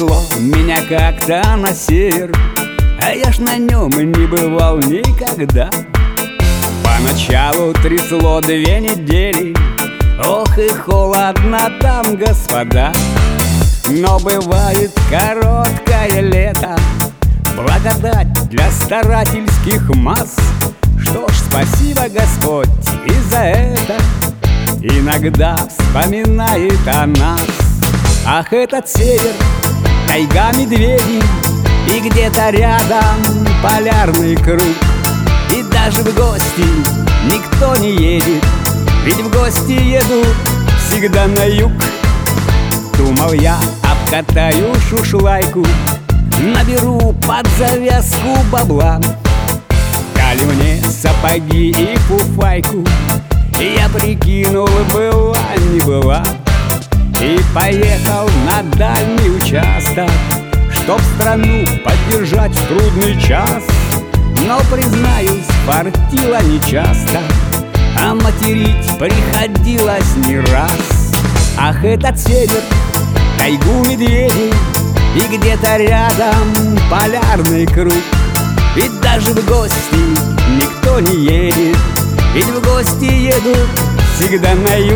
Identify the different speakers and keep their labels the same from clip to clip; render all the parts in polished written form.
Speaker 1: занесло меня как-то на север, а я ж на нем не бывал никогда. Поначалу трясло 2 недели, ох и холодно там, господа. Но бывает короткое лето, благодать для старательских масс. Что ж, спасибо, Господь, и за это иногда вспоминает о нас. Ах, этот север, тайга медведей, и где-то рядом полярный круг. И даже в гости никто не едет, ведь в гости едут всегда на юг. Думал я, обкатаю шушлайку, наберу под завязку бабла. Дали мне сапоги и фуфайку, и я прикинул, была не была, и поехал на дальний участок, чтоб страну поддержать в трудный час. Но, признаюсь, фартило нечасто, а материть приходилось не раз. Ах, этот север, тайгу медведей, и где-то рядом полярный круг. Ведь даже в гости никто не едет, ведь в гости едут всегда на юг.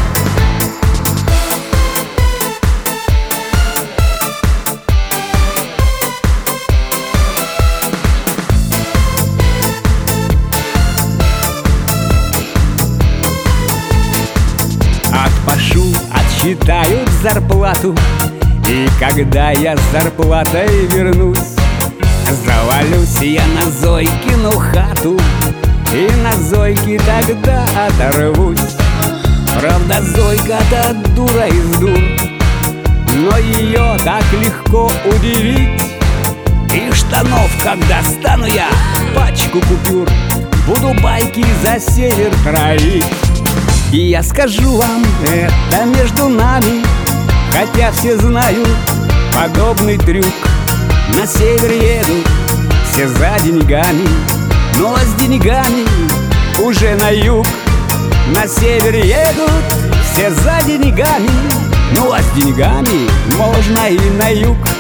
Speaker 1: Отпашу, отсчитают зарплату, и когда я с зарплатой вернусь, завалюсь я на Зойкину хату, и на Зойке тогда оторвусь. Правда, Зойка-то дура из дур, но ее так легко удивить. И штанов, когда стану я пачку купюр, буду байки за север травить. И я скажу вам, это между нами, хотя все знают подобный трюк. На север едут все за деньгами, но с деньгами уже на юг. На север едут все за деньгами, ну а с деньгами можно и на юг.